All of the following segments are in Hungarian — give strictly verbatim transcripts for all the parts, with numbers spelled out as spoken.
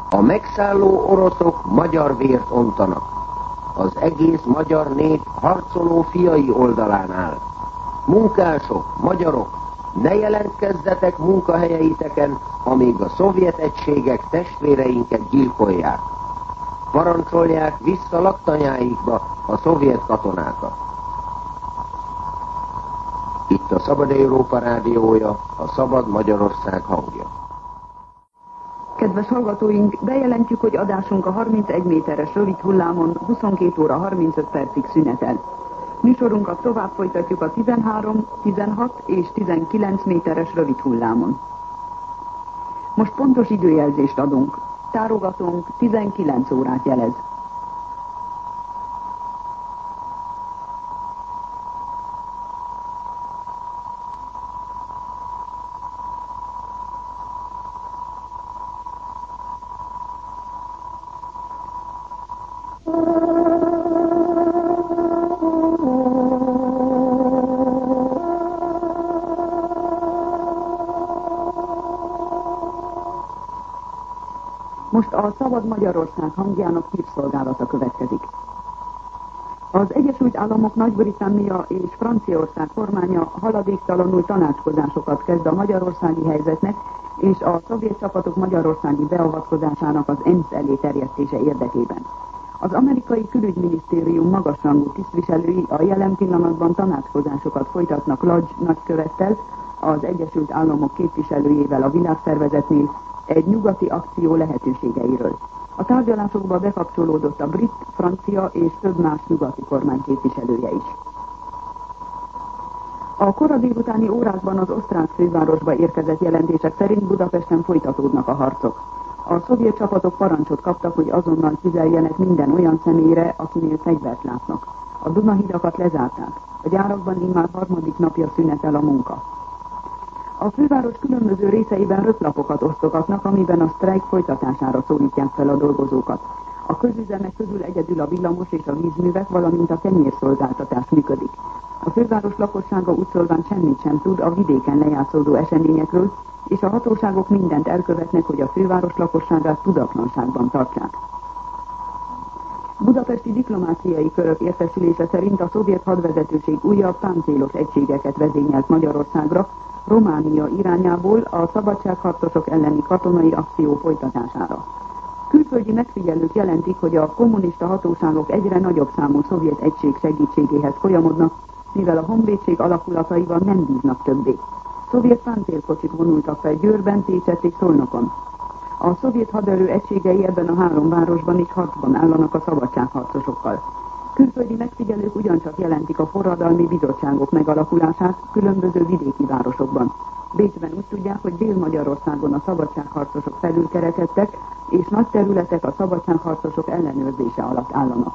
A megszálló oroszok magyar vért ontanak. Az egész magyar nép harcoló fiai oldalán áll. Munkások, magyarok, ne jelentkezzetek munkahelyeiteken, amíg a szovjet egységek testvéreinket gyilkolják. Parancsolják vissza laktanyáikba a szovjet katonákat. Itt a Szabad Európa rádiója, a Szabad Magyarország hangja. Kedves hallgatóink, bejelentjük, hogy adásunk a harmincegy méteres rövid hullámon huszonkét óra harmincöt percig szünetel. Műsorunkat tovább folytatjuk a tizenhárom, tizenhat és tizenkilenc méteres rövid hullámon. Most pontos időjelzést adunk. Tárogatónk tizenkilenc órát jelez. Most a Szabad Magyarország hangjának hírszolgálata következik. Az Egyesült Államok, Nagy-Britannia és Franciaország kormánya haladéktalanul tanácskozásokat kezd a magyarországi helyzetnek és a szovjet csapatok magyarországi beavatkozásának az ENSZ elé terjesztése érdekében. Az amerikai külügyminisztérium magasrangú tisztviselői a jelen pillanatban tanácskozásokat folytatnak Lodge nagykövettel, az Egyesült Államok képviselőjével a világszervezetnél egy nyugati akció lehetőségeiről. A tárgyalásokba bekapcsolódott a brit, francia és több más nyugati kormány képviselője is. A kora délutáni órákban az osztrák fővárosba érkezett jelentések szerint Budapesten folytatódnak a harcok. A szovjet csapatok parancsot kaptak, hogy azonnal tüzeljenek minden olyan személyre, akinél fegyvert látnak. A Dunahidakat lezárták. A gyárakban immár harmadik napja szünetel a munka. A főváros különböző részeiben röplapokat osztogatnak, amiben a sztrájk folytatására szólítják fel a dolgozókat. A közüzemek közül egyedül a villamos és a vízművek, valamint a kenyérszolgáltatás működik. A főváros lakossága úgyszólván semmit sem tud a vidéken lejátszódó eseményekről, és a hatóságok mindent elkövetnek, hogy a főváros lakosságát tudatlanságban tartsák. Budapesti diplomáciai körök értesülése szerint a szovjet hadvezetőség újabb páncélos egységeket vezényelt Magyarországra, Románia irányából a szabadságharcosok elleni katonai akció folytatására. Külföldi megfigyelők jelentik, hogy a kommunista hatóságok egyre nagyobb számú szovjet egység segítségéhez folyamodnak, mivel a honvédség alakulataival nem bíznak többé. Szovjet páncélkocsik vonultak fel Győrben, Pécsett és Szolnokon. A szovjet haderő egységei ebben a három városban is harcban állanak a szabadságharcosokkal. Külföldi megfigyelők ugyancsak jelentik a forradalmi bizottságok megalakulását különböző vidéki városokban. Bécsben úgy tudják, hogy Dél-Magyarországon a szabadságharcosok felülkerekedtek, és nagy területek a szabadságharcosok ellenőrzése alatt állanak.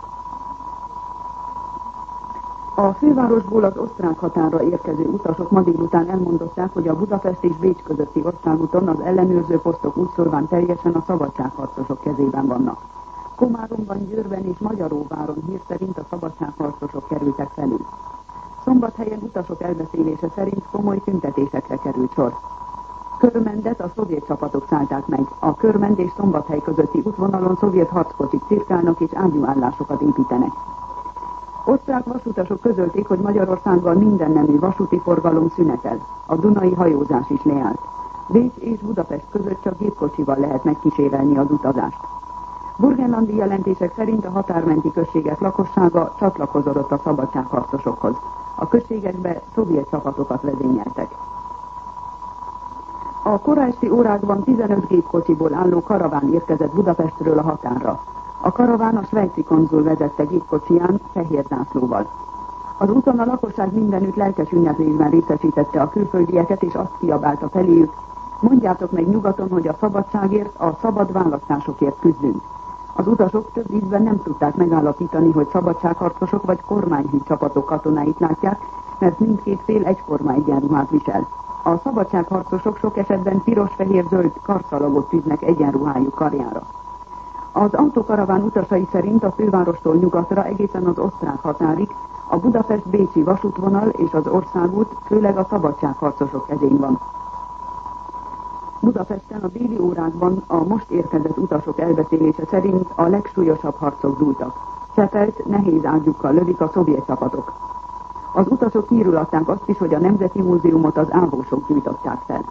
A fővárosból az osztrák határra érkező utasok ma délután elmondották, hogy a Budapest és Bécs közötti országúton az ellenőrző posztok úgyszólván teljesen a szabadságharcosok kezében vannak. Komáromban, Győrben és Magyaróváron hír szerint a szabadságharcosok kerültek felül. Szombathelyen utasok elbeszélése szerint komoly tüntetésekre került sor. Körmendet a szovjet csapatok szállták meg. A Körmend és Szombathely közötti útvonalon szovjet harckocsik cirkálnak és ágyúállásokat építenek. Osztrák vasutasok közölték, hogy Magyarországgal mindennemű vasúti forgalom szünetel. A dunai hajózás is leállt. Bécs és Budapest között csak gépkocsival lehet megkísérelni az utazást. Burgenlandi jelentések szerint a határmenti községek lakossága csatlakozott a szabadságharcosokhoz. A községekbe szovjet csapatokat vezényeltek. A kora esti órákban tizenöt gépkocsiból álló karaván érkezett Budapestről a határra. A karaván a svájci konzul vezette gépkocsiján fehér zászlóval. Az úton a lakosság mindenütt lelkes ünneplésben részesítette a külföldieket, és azt kiabálta feléjük: mondjátok meg nyugaton, hogy a szabadságért, a szabad választásokért küzdünk. Az utasok több ízben nem tudták megállapítani, hogy szabadságharcosok vagy kormányhű csapatok katonáit látják, mert mindkét fél egyforma egyenruhát visel. A szabadságharcosok sok esetben piros-fehér-zöld karszalagot tűznek egyenruhájuk karjára. Az autókaraván utasai szerint a fővárostól nyugatra egészen az osztrák határig a Budapest-Bécsi vasútvonal és az országút főleg a szabadságharcosok kezén van. Budapesten a déli órákban a most érkezett utasok elbeszélése szerint a legsúlyosabb harcok dúltak. Csepelt nehéz ágyukkal lövik a szovjet csapatok. Az utasok hírül adták azt is, hogy a Nemzeti Múzeumot az ávósok gyújtották fel.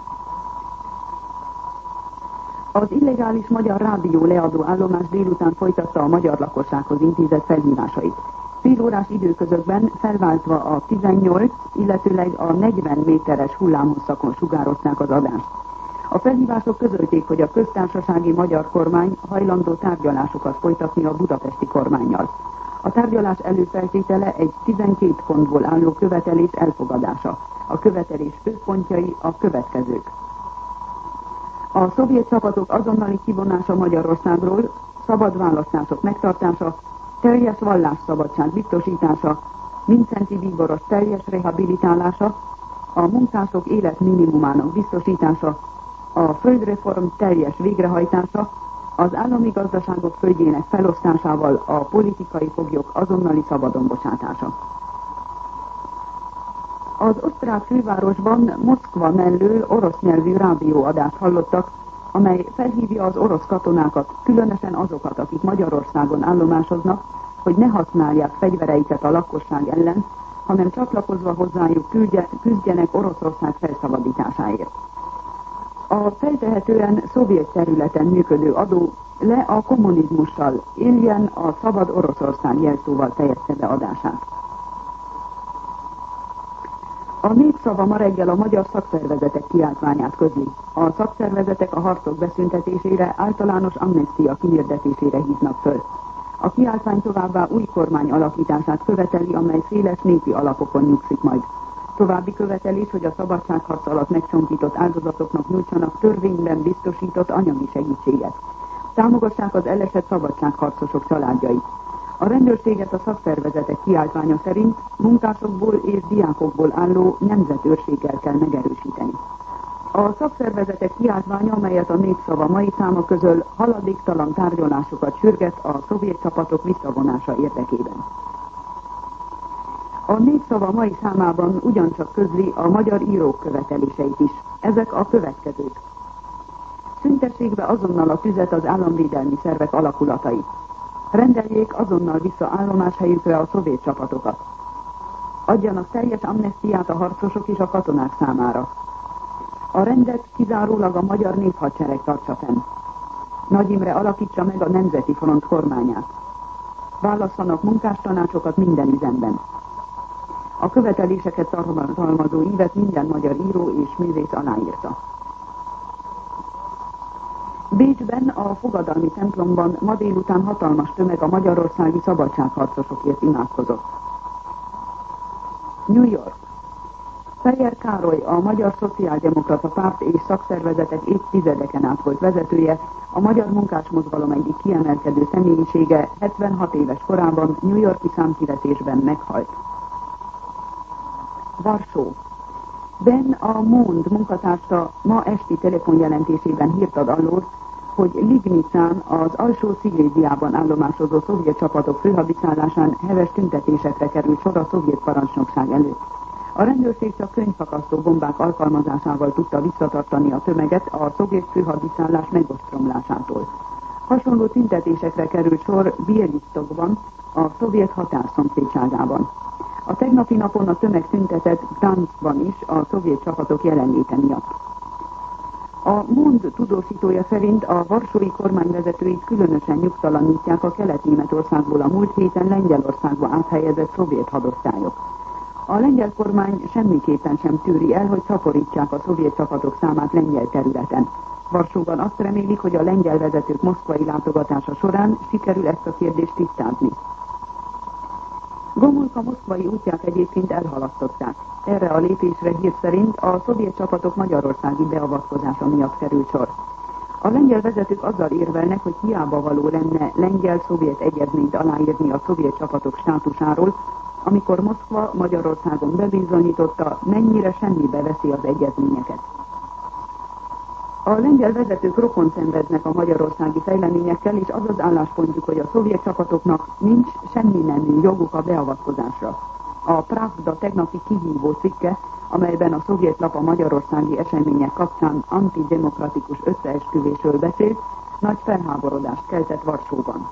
Az illegális magyar rádió leadó állomás délután folytatta a magyar lakossághoz intézett felhívásait. Fél órás időközökben felváltva a tizennyolc, illetőleg a negyven méteres hullámhosszakon sugározták az adást. A felhívások közölték, hogy a köztársasági magyar kormány hajlandó tárgyalásokat folytatni a budapesti kormánnyal. A tárgyalás előfeltétele egy tizenkét pontból álló követelés elfogadása. A követelés főpontjai a következők. A szovjet csapatok azonnali kivonása Magyarországról, szabad választások megtartása, teljes vallásszabadság biztosítása, Mindszenty Bíboros teljes rehabilitálása, a munkások életminimumának biztosítása, a földreform teljes végrehajtása, az állami gazdaságok földjének felosztásával a politikai foglyok azonnali szabadon bocsátása. Az osztrák fővárosban Moszkva mellől orosz nyelvű rádióadást hallottak, amely felhívja az orosz katonákat, különösen azokat, akik Magyarországon állomásoznak, hogy ne használják fegyvereiket a lakosság ellen, hanem csatlakozva hozzájuk küzdjenek Oroszország felszabadításáért. A feltehetően szovjet területen működő adó le a kommunizmussal, éljen a szabad Oroszország jelszóval fejezte be adását. A Népszava ma reggel a magyar szakszervezetek kiáltványát közli. A szakszervezetek a harcok beszüntetésére, általános amnestia kihirdetésére hívnak föl. A kiáltvány továbbá új kormány alakítását követeli, amely széles népi alapokon nyugszik majd. További követelés, hogy a szabadságharc alatt megcsonkított áldozatoknak nyújtsanak törvényben biztosított anyagi segítséget. Támogassák az elesett szabadságharcosok családjait. A rendőrséget a szakszervezetek kiáltványa szerint munkásokból és diákokból álló nemzetőrséggel kell megerősíteni. A szakszervezetek kiáltványa, amelyet a Népszava mai száma közöl, haladéktalan tárgyalásokat sürget a szovjet csapatok visszavonása érdekében. A Népszava mai számában ugyancsak közli a magyar írók követeléseit is. Ezek a következők. Szüntessék be azonnal a tüzet az államvédelmi szervek alakulatai. Rendeljék azonnal vissza állomáshelyükre a szovjet csapatokat. Adjanak teljes amnestiát a harcosok és a katonák számára. A rendet kizárólag a magyar néphadsereg tartsa fenn. Nagy Imre alakítsa meg a Nemzeti Front kormányát. Válasszanak munkástanácsokat minden üzemben. A követeléseket tartalmazó ívet minden magyar író és művész aláírta. Bécsben a fogadalmi templomban ma délután hatalmas tömeg a magyarországi szabadságharcosokért imádkozott. New York. Fejér Károly, a Magyar Szociáldemokrata Párt és szakszervezetek évtizedeken át volt vezetője, a magyar munkásmozgalom egyik kiemelkedő személyisége hetvenhat éves korában New Yorki számkivetésben meghalt. Varsó. Ben a Mond munkatársa ma esti telefonjelentésében hírt ad arról, hogy Lignicán, az alsó Sziléziában állomásozó szovjet csapatok főhadiszállásán heves tüntetésekre került sor a szovjet parancsnokság előtt. A rendőrség csak könyvfakasztó bombák alkalmazásával tudta visszatartani a tömeget a szovjet főhadiszállás megostromlásától. Hasonló tüntetésekre került sor Bielistokban, a szovjet határszomszédságában. A tegnapi napon a tömeg tüntetett Gdanskban is a szovjet csapatok jelenléte miatt. A Mond tudósítója szerint a varsói kormányvezetőit különösen nyugtalanítják a Kelet-Németországból a múlt héten Lengyelországba áthelyezett szovjet hadosztályok. A lengyel kormány semmiképpen sem tűri el, hogy szaporítsák a szovjet csapatok számát lengyel területen. Varsóban azt remélik, hogy a lengyel vezetők moszkvai látogatása során sikerül ezt a kérdést tisztázni. Gomulka moszkvai útját egyébként elhalasztották. Erre a lépésre hír szerint a szovjet csapatok magyarországi beavatkozása miatt került sor. A lengyel vezetők azzal érvelnek, hogy hiába való lenne lengyel-szovjet egyezményt aláírni a szovjet csapatok státusáról, amikor Moszkva Magyarországon bebizonyította, mennyire semmibe veszi az egyezményeket. A lengyel vezetők rokon szenvednek a magyarországi fejleményekkel, és az az álláspontjuk, hogy a szovjet csapatoknak nincs semmi nemű joguk a beavatkozásra. A Pravda tegnapi kihívó cikke amelyben a szovjet lap a magyarországi események kapcsán antidemokratikus összeesküvésről beszélt, nagy felháborodást keltett Varsóban.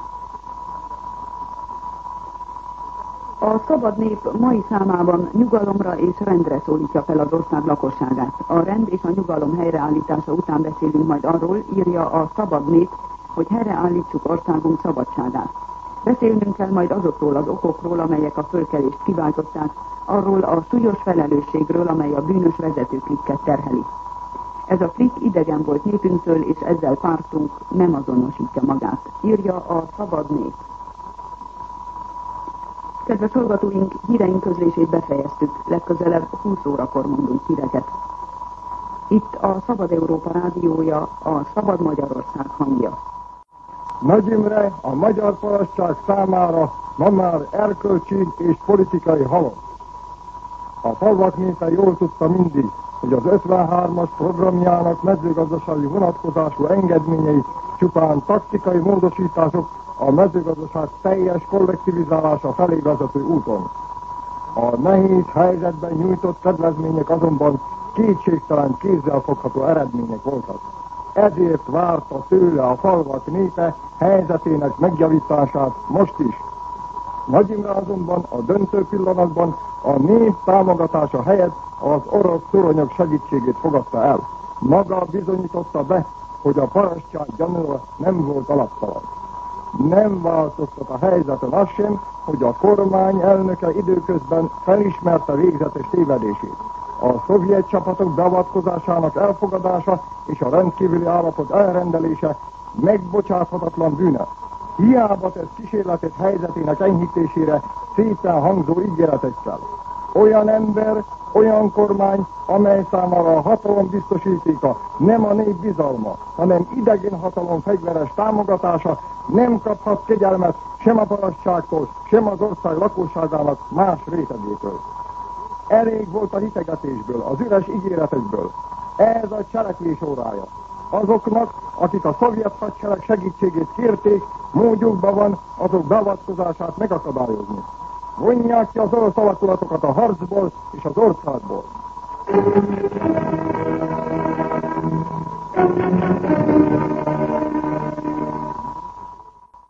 A szabad nép mai számában nyugalomra és rendre szólítja fel az ország lakosságát. A rend és a nyugalom helyreállítása után beszélünk majd arról, írja a szabad nép, hogy helyreállítsuk országunk szabadságát. Beszélnünk kell majd azokról az okokról, amelyek a fölkelést kiváltották, arról a súlyos felelősségről, amely a bűnös vezetőklikket terheli. Ez a klik idegen volt népünktől, és ezzel pártunk nem azonosítja magát, írja a szabad nép. Kedves hallgatóink, híreink közlését befejeztük, legközelebb húsz órakor mondunk híreket. Itt a Szabad Európa rádiója, a Szabad Magyarország hangja. Nagy Imre a magyar parasztság számára ma már erkölcsi és politikai halott. A falvak népe jól tudta mindig, hogy az ötvenhármas programjának mezőgazdasági vonatkozású engedményei csupán taktikai módosítások a mezőgazdaság teljes kollektivizálása felé vezető úton. A nehéz helyzetben nyújtott kedvezmények azonban kétségtelen kézzelfogható eredmények voltak. Ezért várta tőle a falvak népe helyzetének megjavítását most is. Nagy Imre azonban a döntő pillanatban a nép támogatása helyett az orosz toronyok segítségét fogadta el. Maga bizonyította be, hogy a parasztság gyanúja nem volt alaptalan. Nem változtat a helyzeten az sem, hogy a kormány elnöke időközben felismerte végzetes tévedését. A szovjet csapatok beavatkozásának elfogadása és a rendkívüli állapot elrendelése megbocsáthatatlan bűne. Hiába tesz kísérletet helyzetének enyhítésére szépen hangzó ígéretekkel. Olyan ember, olyan kormány, amely számára a hatalom biztosítéka nem a nép bizalma, hanem idegen hatalom fegyveres támogatása, nem kaphat kegyelmet sem a parasztságtól, sem az ország lakosságának más rétegétől. Elég volt a hitegetésből, az üres ígéretekből. Ez a cselekvés órája. Azoknak, akik a szovjet hadsereg segítségét kérték, módjukban van azok beavatkozását megakadályozni. Vonják ki az orosz alakulatokat a harcból és az országból. Thank you.